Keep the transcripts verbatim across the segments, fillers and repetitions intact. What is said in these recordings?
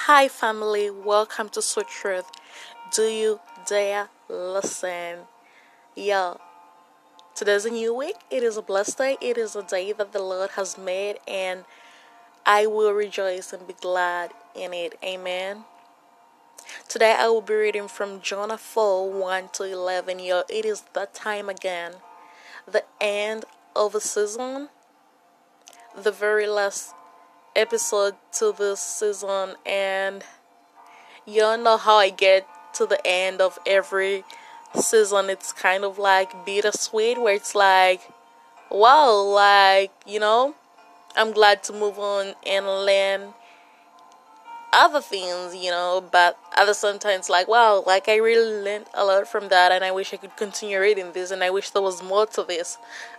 Hi, family. Welcome to Sweet Truth. Do you dare listen? Yo, today's a new week. It is a blessed day. It is a day that the Lord has made, and I will rejoice and be glad in it. Amen. Today, I will be reading from Jonah four one to eleven. Yo, it is that time again. The end of a season. The very last episode to this season, and you know how I get to the end of every season. It's kind of like bittersweet, where it's like, wow, like, you know, I'm glad to move on and learn other things, you know, but at the same time, it's like, wow, like I really learned a lot from that, and I wish I could continue reading this, and I wish there was more to this.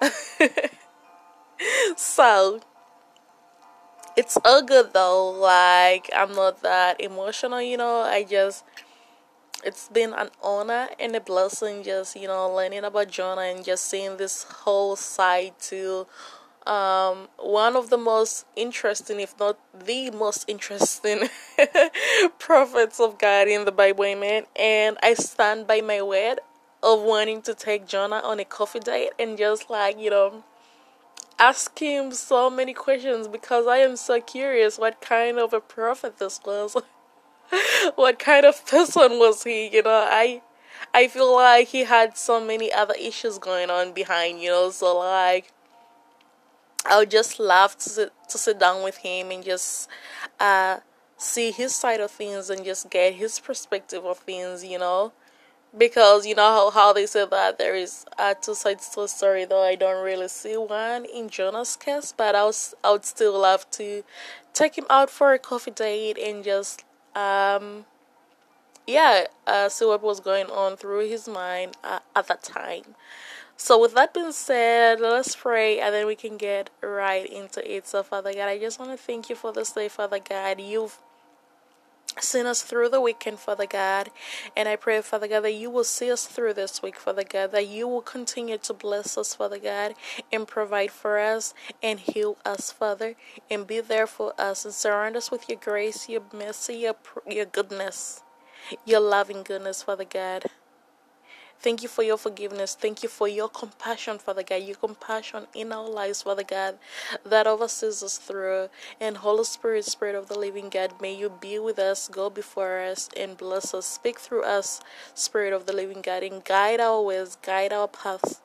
So it's all good though. Like, I'm not that emotional, you know. I just, it's been an honor and a blessing just, you know, learning about Jonah and just seeing this whole side to um, one of the most interesting, if not the most interesting prophets of God in the Bible, amen. And I stand by my word of wanting to take Jonah on a coffee date and just, like, you know, ask him so many questions, because I am so curious what kind of a prophet this was. What kind of person was he? You know, I I feel like he had so many other issues going on behind, you know, so like I would just love to sit, to sit down with him and just uh see his side of things and just get his perspective of things, you know. Because you know how, how they say that there is uh, two sides to a story, though I don't really see one in Jonah's case, but I, was, I would still love to take him out for a coffee date and just, um, yeah, uh, see what was going on through his mind uh, at that time. So with that being said, let's pray and then we can get right into it. So Father God, I just want to thank you for this day, Father God. You've seen us through the weekend, Father God, and I pray, Father God, that you will see us through this week, Father God, that you will continue to bless us, Father God, and provide for us and heal us, Father, and be there for us and surround us with your grace, your mercy, your, your goodness, your loving goodness, Father God. Thank you for your forgiveness. Thank you for your compassion, Father God. Your compassion in our lives, Father God, that oversees us through. And Holy Spirit, Spirit of the living God, may you be with us, go before us, and bless us. Speak through us, Spirit of the living God, and guide our ways, guide our paths.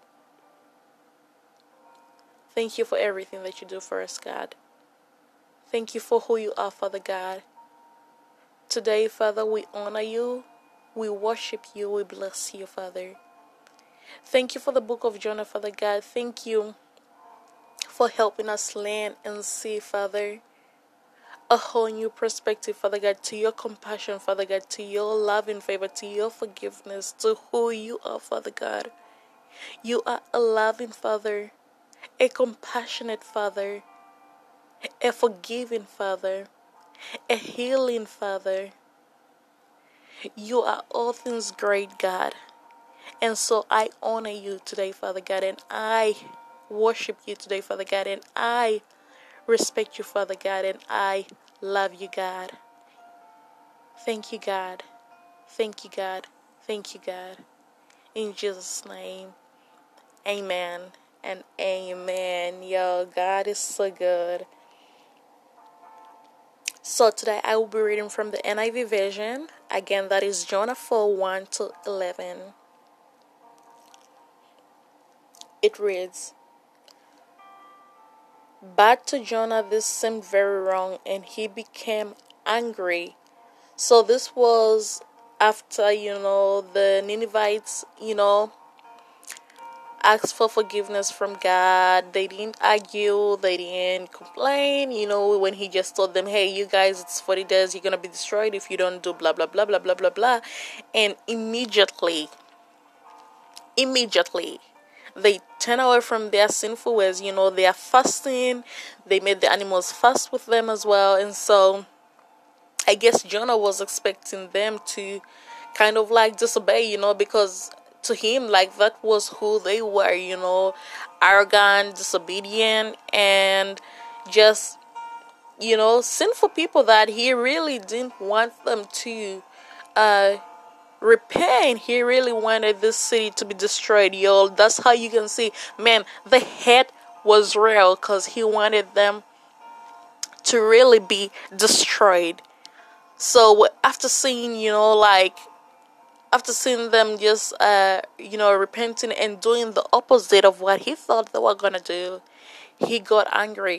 Thank you for everything that you do for us, God. Thank you for who you are, Father God. Today, Father, we honor you. We worship you. We bless you, Father. Thank you for the book of Jonah, Father God. Thank you for helping us learn and see, Father, a whole new perspective, Father God, to your compassion, Father God, to your love and favor, to your forgiveness, to who you are, Father God. You are a loving Father, a compassionate Father, a forgiving Father, a healing Father. You are all things great, God. And so I honor you today, Father God, and I worship you today, Father God, and I respect you, Father God, and I love you, God. Thank you, God. Thank you, God. Thank you, God. In Jesus' name, amen and amen. Yo, God is so good. So today I will be reading from the N I V version. Again, that is Jonah four one to eleven. It reads, "But to Jonah this seemed very wrong, and he became angry." So this was after, you know, the Ninevites, you know, asked for forgiveness from God. They didn't argue, they didn't complain, you know, when he just told them, hey, you guys, it's forty days, you're gonna be destroyed if you don't do blah blah blah blah blah blah blah. And immediately, immediately they turn away from their sinful ways. You know, they are fasting, they made the animals fast with them as well. And so I guess Jonah was expecting them to kind of like disobey, you know, because to him, like, that was who they were, you know, arrogant, disobedient, and just you know, sinful people that he really didn't want them to uh, repent. He really wanted this city to be destroyed, yo. That's how you can see, man, the hate was real because he wanted them to really be destroyed. So after seeing, you know, like, after seeing them just, uh, you know, repenting and doing the opposite of what he thought they were gonna do, he got angry.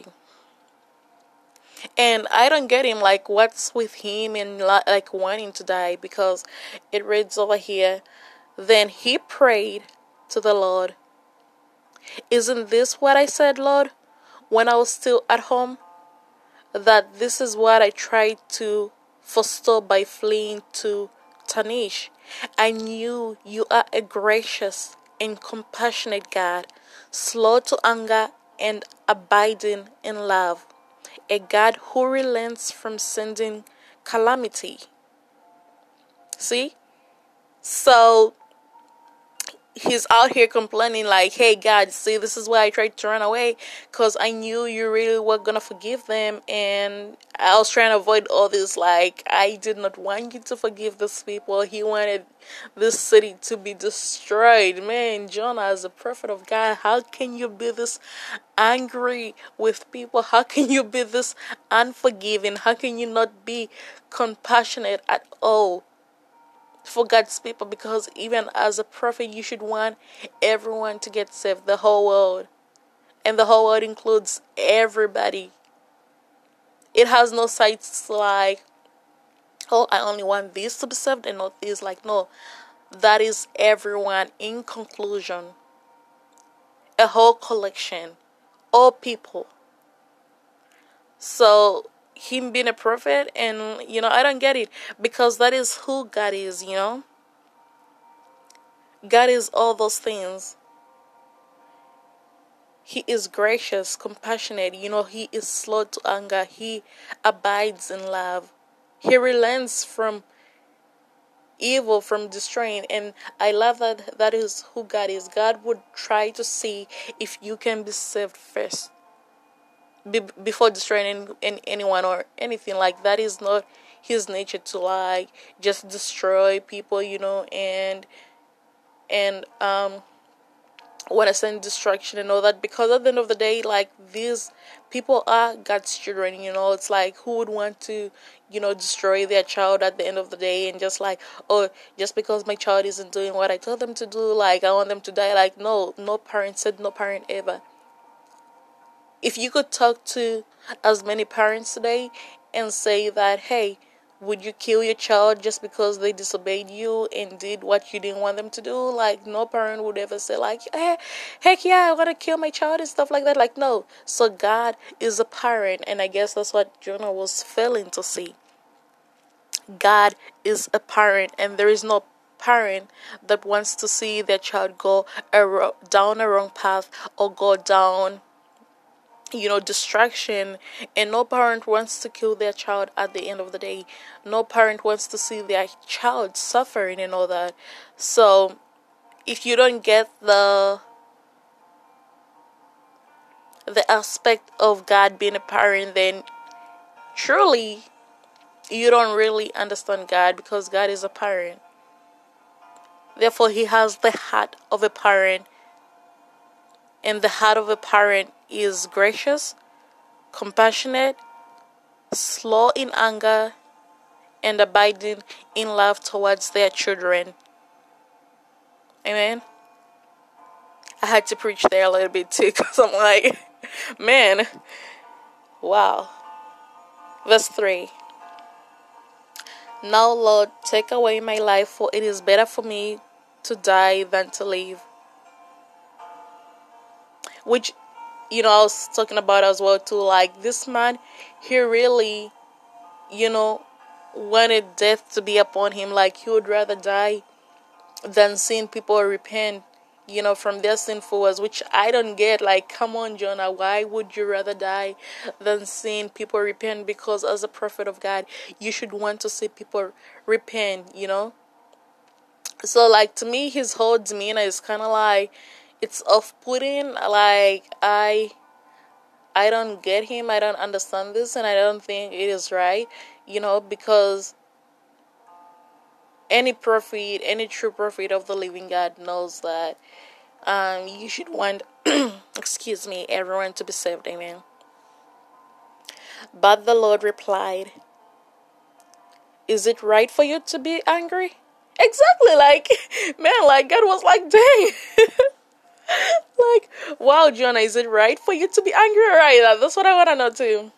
And I don't get him, like, what's with him and, like, wanting to die, because it reads over here, then he prayed to the Lord. Isn't this what I said, Lord, when I was still at home? That this is what I tried to forestall by fleeing to Tanish. I knew you are a gracious and compassionate God, slow to anger and abiding in love, a God who relents from sending calamity. See? So he's out here complaining like, hey, God, see, this is why I tried to run away, because I knew you really were going to forgive them, and I was trying to avoid all this. Like, I did not want you to forgive these people. He wanted this city to be destroyed. Man, Jonah, as a prophet of God, how can you be this angry with people? How can you be this unforgiving? How can you not be compassionate at all for God's people? Because even as a prophet, you should want everyone to get saved, the whole world. And the whole world includes everybody. It has no sides like, oh, I only want these to be saved and not these. Like, no, that is everyone in conclusion. A whole collection. All people. So, him being a prophet, and, you know, I don't get it. Because that is who God is, you know. God is all those things. He is gracious, compassionate. You know, he is slow to anger. He abides in love. He relents from evil, from destroying. And I love that that is who God is. God would try to see if you can be saved first, be, before destroying any, any, anyone or anything. Like, that is not his nature to, like, just destroy people, you know, and and um want to send destruction and all that, because at the end of the day, like, these people are God's children, you know. It's like, who would want to, you know, destroy their child at the end of the day, and just like, oh, just because my child isn't doing what I told them to do, like, I want them to die. Like, no, no parent said, no parent ever. If you could talk to as many parents today and say that, hey, would you kill your child just because they disobeyed you and did what you didn't want them to do? Like, no parent would ever say, like, hey, heck yeah, I want to kill my child and stuff like that. Like, no. So God is a parent, and I guess that's what Jonah was failing to see. God is a parent, and there is no parent that wants to see their child go a ro- down a wrong path or go down, you know, distraction. And no parent wants to kill their child at the end of the day. No parent wants to see their child suffering and all that. So if you don't get the the aspect of God being a parent, then truly you don't really understand God, because God is a parent. Therefore, he has the heart of a parent, and the heart of a parent is gracious, compassionate, slow in anger, and abiding in love towards their children. Amen. I had to preach there a little bit too, because I'm like, man, wow. Verse three. Now, Lord, take away my life, for it is better for me to die than to live. Which, you know, I was talking about as well too. Like, this man, he really, you know, wanted death to be upon him. Like, he would rather die than seeing people repent, you know, from their sinful ways, which I don't get. Like, come on, Jonah, why would you rather die than seeing people repent? Because as a prophet of God, you should want to see people repent, you know. So, like, to me, his whole demeanor is kind of like, it's off-putting. Like, I I don't get him. I don't understand this, and I don't think it is right, you know, because any prophet, any true prophet of the living God knows that um, you should want, excuse me, everyone to be saved. Amen. But the Lord replied, is it right for you to be angry? Exactly, like, man, like, God was like, dang. Like, wow, Jonah, is it right for you to be angry? Right, that's what I want to know too.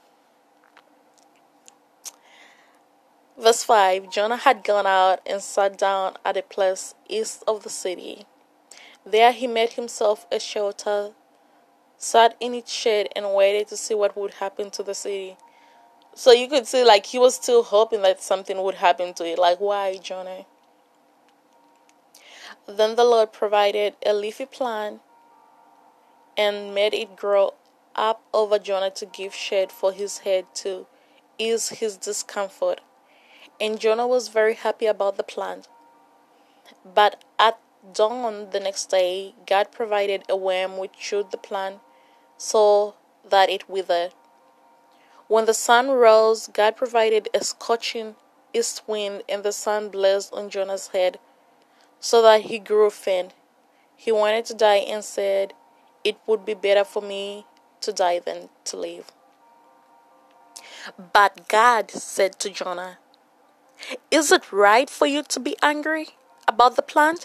Verse five, Jonah had gone out and sat down at a place east of the city. There he made himself a shelter, sat in its shade, and waited to see what would happen to the city. So you could see, like, he was still hoping that something would happen to it. Like, why, Jonah? Then the Lord provided a leafy plant and made it grow up over Jonah to give shade for his head to ease his discomfort. And Jonah was very happy about the plant. But at dawn the next day, God provided a worm which chewed the plant so that it withered. When the sun rose, God provided a scorching east wind, and the sun blazed on Jonah's head so that he grew faint. He wanted to die and said, it would be better for me to die than to live. But God said to Jonah, is it right for you to be angry about the plant?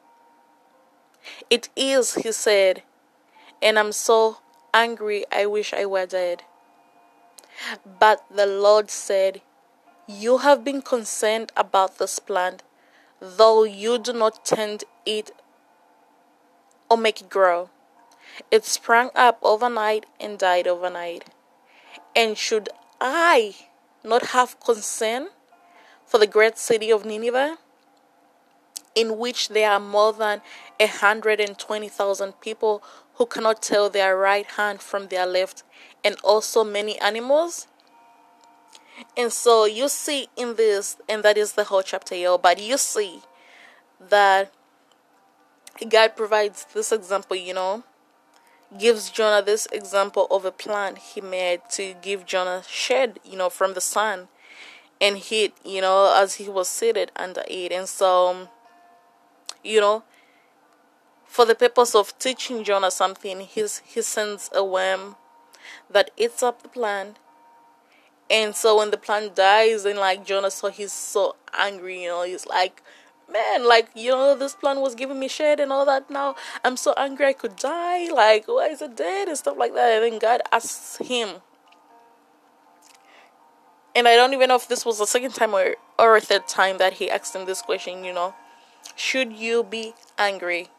It is, he said, and I'm so angry I wish I were dead. But the Lord said, you have been concerned about this plant, though you do not tend it or make it grow. It sprang up overnight and died overnight. And should I not have concern for the great city of Nineveh, in which there are more than a hundred and twenty thousand people who cannot tell their right hand from their left, and also many animals? And so you see in this, and that is the whole chapter, yo, but you see that God provides this example, you know, gives Jonah this example of a plant he made to give Jonah shade, you know, from the sun and heat, you know, as he was seated under it. And so, you know, for the purpose of teaching Jonah something, he's, he sends a worm that eats up the plant. And so when the plant dies, and like Jonah saw, he's so angry, you know, he's like, man, like, you know, this plant was giving me shade and all that. Now I'm so angry I could die. Like, why is it dead and stuff like that? And then God asks him, and I don't even know if this was the second time or, or a third time that he asked him this question, you know, should you be angry?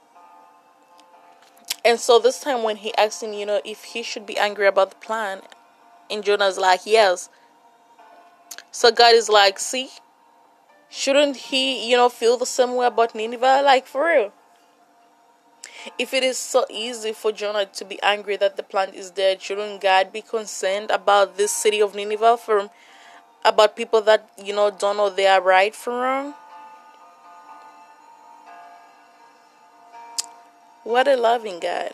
And so this time when he asked him, you know, if he should be angry about the plant, and Jonah's like, yes. So God is like, see, shouldn't he, you know, feel the same way about Nineveh? Like, for real. If it is so easy for Jonah to be angry that the plant is dead, shouldn't God be concerned about this city of Nineveh, from about people that, you know, don't know they are right from wrong? What a loving God.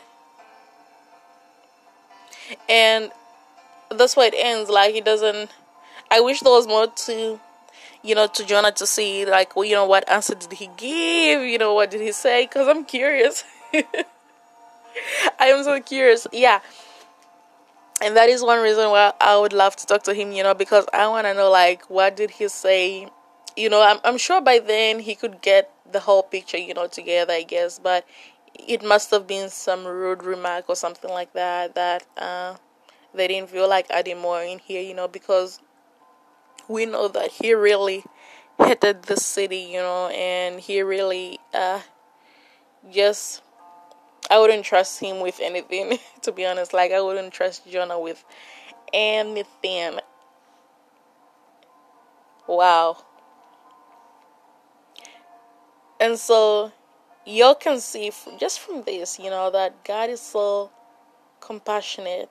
And that's why it ends. Like, it doesn't, I wish there was more to, you know, to Jonah to see, like, well, you know, what answer did he give? You know, what did he say? Because I'm curious. I am so curious. Yeah. And that is one reason why I would love to talk to him, you know, because I want to know, like, what did he say? You know, I'm, I'm sure by then he could get the whole picture, you know, together, I guess. But it must have been some rude remark or something like that, that uh, they didn't feel like adding more in here, you know, because we know that he really hated the city, you know, and he really uh, just, I wouldn't trust him with anything, to be honest. Like, I wouldn't trust Jonah with anything. Wow. And so, you can see just from this, you know, that God is so compassionate.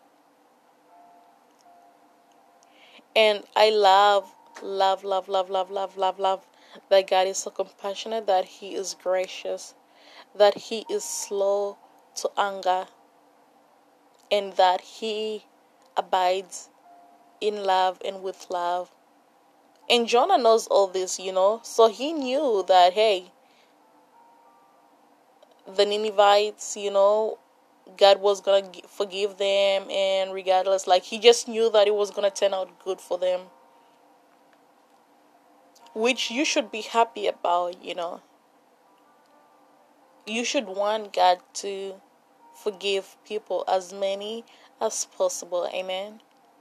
And I love, love, love, love, love, love, love, love that God is so compassionate, that he is gracious, that he is slow to anger, and that he abides in love and with love. And Jonah knows all this, you know, so he knew that, hey, the Ninevites, you know, God was going to forgive them, and regardless, like, he just knew that it was going to turn out good for them. Which you should be happy about, you know. You should want God to forgive people, as many as possible. Amen.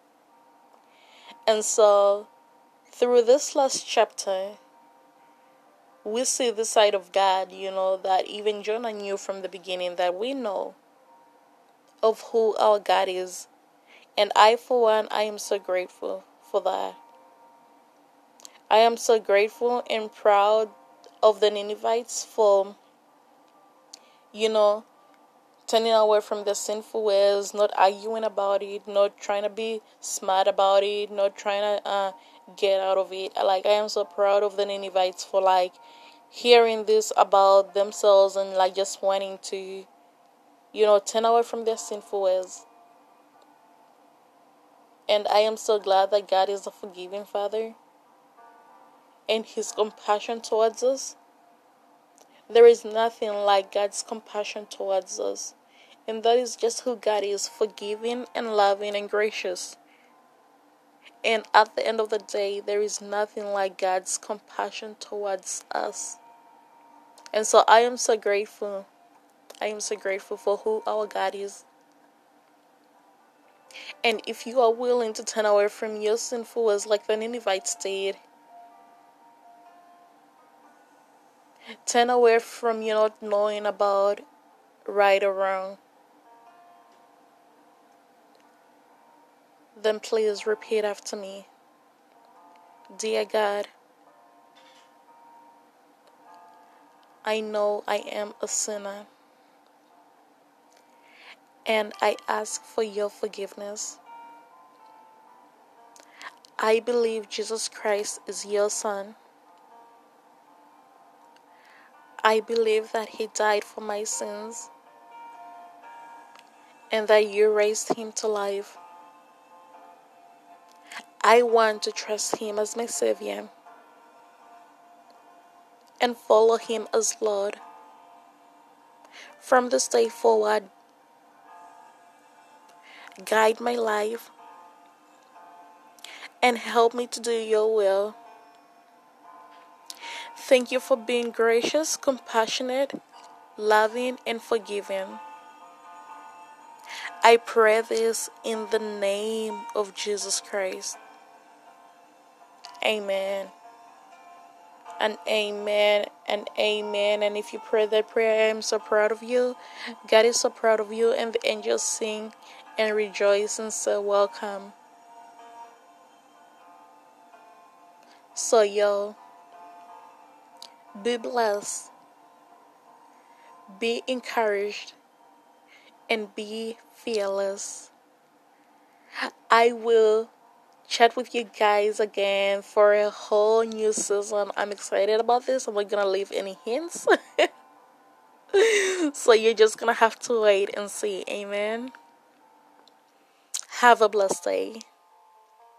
And so, through this last chapter, we see the side of God, you know, that even Jonah knew from the beginning, that we know of who our God is. And I, for one, I am so grateful for that. I am so grateful and proud of the Ninevites for, you know, turning away from their sinful ways, not arguing about it, not trying to be smart about it, not trying to uh, get out of it. Like, I am so proud of the Ninevites for, like, hearing this about themselves and, like, just wanting to, you know, turn away from their sinful ways. And I am so glad that God is a forgiving Father, and His compassion towards us. There is nothing like God's compassion towards us. And that is just who God is, forgiving and loving and gracious. And at the end of the day, there is nothing like God's compassion towards us. And so I am so grateful. I am so grateful for who our God is. And if you are willing to turn away from your sinful ways like the Ninevites did, turn away from you not knowing about right or wrong, then please repeat after me. Dear God, I know I am a sinner, and I ask for your forgiveness. I believe Jesus Christ is your Son. I believe that He died for my sins, and that you raised Him to life. I want to trust Him as my Savior and follow Him as Lord. From this day forward, guide my life and help me to do your will. Thank you for being gracious, compassionate, loving, and forgiving. I pray this in the name of Jesus Christ. Amen. And amen and amen. And if you pray that prayer, I am so proud of you. God is so proud of you. And the angels sing and rejoice and say, welcome. So, yo, be blessed, be encouraged, and be fearless. I will chat with you guys again for a whole new season. I'm excited about this. I'm not gonna leave any hints. So you're just gonna have to wait and see. Amen. Have a blessed day.